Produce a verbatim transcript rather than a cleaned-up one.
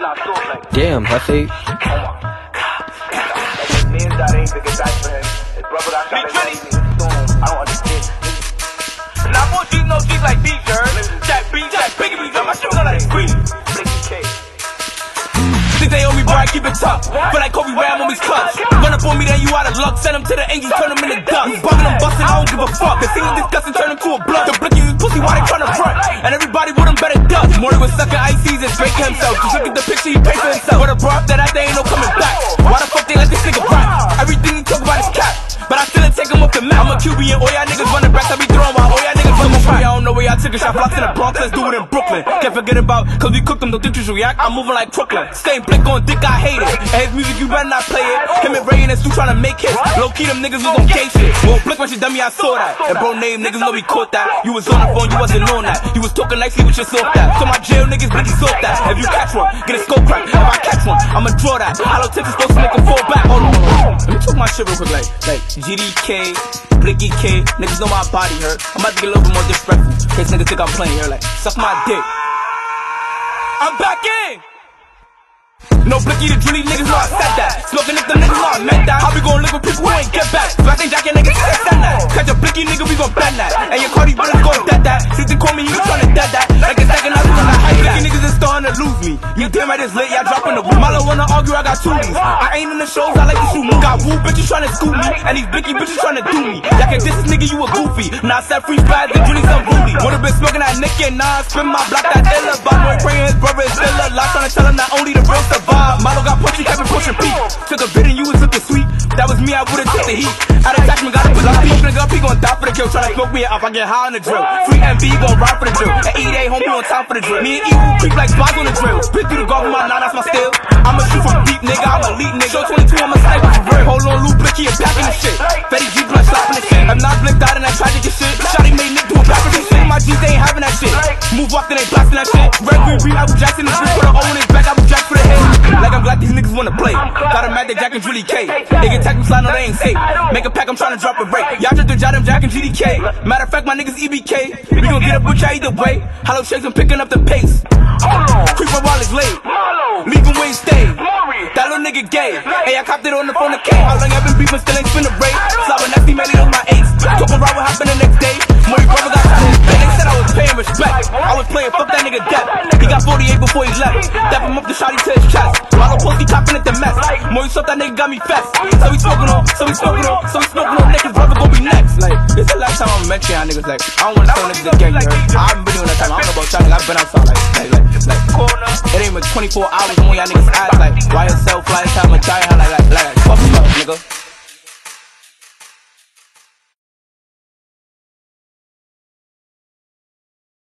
Damn, Hefe. Now I want you to know she's like these, girl. Jack B, Jack Biggie, me, my shit was like green. Think they owe me, bro, I keep it tough. Feel like Kobe Ram on me clutch. Run up on me, then you out of luck. Send them to the angels, turn them into dust. Bugging them, busting, I don't give a fuck. The thing is disgusting, turn them to a blunt. The blicky is pussy, why they tryna front? And everybody with them better duck. Morty was sucking ice seas and straight to himself. Just look at the picture, he paid for himself. What a bro, after that, they ain't no coming back. Why the fuck they let this nigga rap? Everything he talk about is cap. But I still ain't take him up the map. I'm a Q B and all y'all niggas running back. I be throwing while all y'all niggas running back. I don't know where y'all took a shot. Flocks in the Bronx, let's do it in Brooklyn. Can't forget about, cause we cooked them, don't think you should react. I'm moving like Brooklyn. Staying blick on dick, I hate it. And his music, you better not play it. Him and Ray and Stu trying to make hits. Low key, them niggas was on gay shit. Well, blick when she dummy, I saw that. And bro name, niggas know we caught that. You was on the phone, you wasn't on that. You was talking nicely with your soft that. So my jail niggas, blicky soft that. If you catch one, get a scope crack. If I catch one, I'ma draw that. Hollow tips is supposed to make him fall back. Hold on, hold on. Let me talk my shit real quick, like, like G D K. Blicky K, niggas know my body hurt. I'm about to get a little bit more disrespectful. In case niggas think I'm playing here, like, suck my dick. I'm back in! No blicky to Drilly, niggas know I said that. Smoking if them niggas know I meant that. How we gon' live with people who ain't get back? Flashing jacket niggas can't stand that. Catch a blicky nigga, we gon' bend that. And your Cardi brothers gon' dead that. Since they call me, you tryna dead that. Like a second, I was on the high blicky niggas is starting to lose me. You damn right it's late, y'all dropping the weed. Malo wanna argue, I got two knees. I ain't in the shows, I like to shoot me. Got woo bitches tryna scoop me. And these blicky bitches tryna do me. Y'all can diss this nigga, you a goofy. Now I said free fast, and Drilly some booty. Would've been smoking that Nicky and Nas. Spin my block, that illa. Bad boy praying his brother is still alive. Tryna tell him that only the real survive. Malo got pussy, kept it pushing peak. Took a bit and you was looking sweet. That was me, I would've took the heat. Out of attachment, gotta put the beef. Nigga up, he gon' die for the kill. Tryna smoke me up, I get high on the drill. Free M V, gon' ride for the drill. And E A, homie on top for the drill. Me and E will creep like spots on the drill. Spit through the golf with my nine, that's my steel. I'ma shoot from deep, nigga, I'm a elite nigga. Show twenty-two, I'm a sniper for real. Hold on, Lou Blicky and packing the shit. Fetty G blood slapping the shit. I'm not blicked out in that tragic and shit. Shotty made Nick do a back of this shit. My G's, they ain't having that shit. Move walk, then they blasting that shit. Red Green Beat, Apple Jackson, the shit. Put a O in his back, Apple Jack for the head. Like I'm glad these niggas wanna play. Got a mad that Jack and Drilly K. They get tacked and slide, no they ain't safe. Make a pack, I'm tryna drop a break. Y'all just do Jadam Jack and G D K. Matter of fact, my niggas E B K. We gon' get up with y'all either way. Hollow shakes, I'm picking up the pace. Creep my wallet's late. Leave him where he stay. That little nigga gay. Hey, I copped it on the phone to K. How long I been beefing, still ain't spin the rate. Slobber nasty, man, he on my ace. Talking right what happened the next day. Murray brother got shot in his face. They said I was paying respect. I was playing, fuck that nigga death. He got forty-eight before he left. Dap him up the shotty to his chest. Model post, he copping at the mess. Murray up that nigga got me fest. So we smoking on, so we smoking on, so we smoking on niggas, brother gon' be next. Like, this is the last time I'm mentioning y'all niggas. Like, I don't wanna tell niggas the gang, you heard? I haven't been doing that time. I don't know about y'all niggas. I've been outside, like, like, like, like. It ain't been twenty-four hours on y'all niggas' ass, like, Y S L.